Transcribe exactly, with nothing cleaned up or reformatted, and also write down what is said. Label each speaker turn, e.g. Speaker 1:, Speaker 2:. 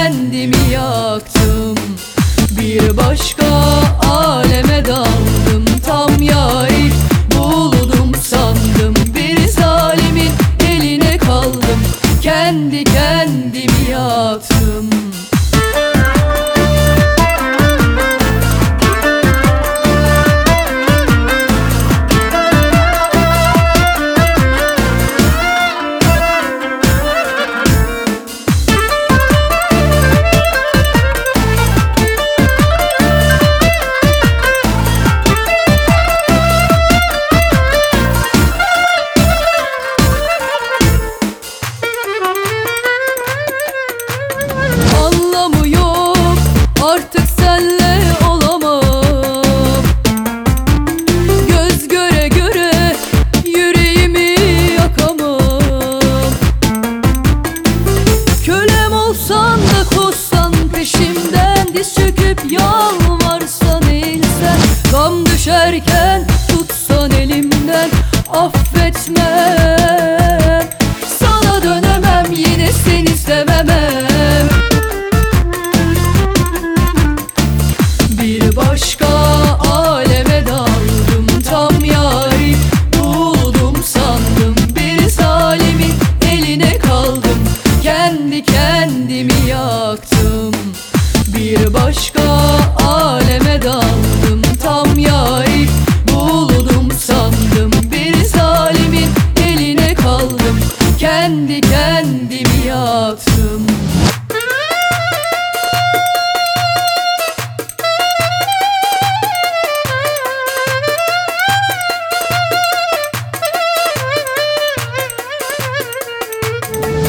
Speaker 1: kendimi yaktım. Bir başka aleme daldım, tam yari buldum sandım. Bir zalimin eline kaldım, kendi kendimi yaktım. Artık senle olamam. Göz göre göre yüreğimi yakamam. Kölem olsan da koşsan peşimden, diz çöküp yalvarsan eğilsen, gam düşerken tutsan elimden, affetmem. Sana dönemem, yine seni sevemem. Bir başka aleme daldım, tam yari buldum sandım. Bir zalimin eline kaldım, kendi kendimi yaktım. Bir başka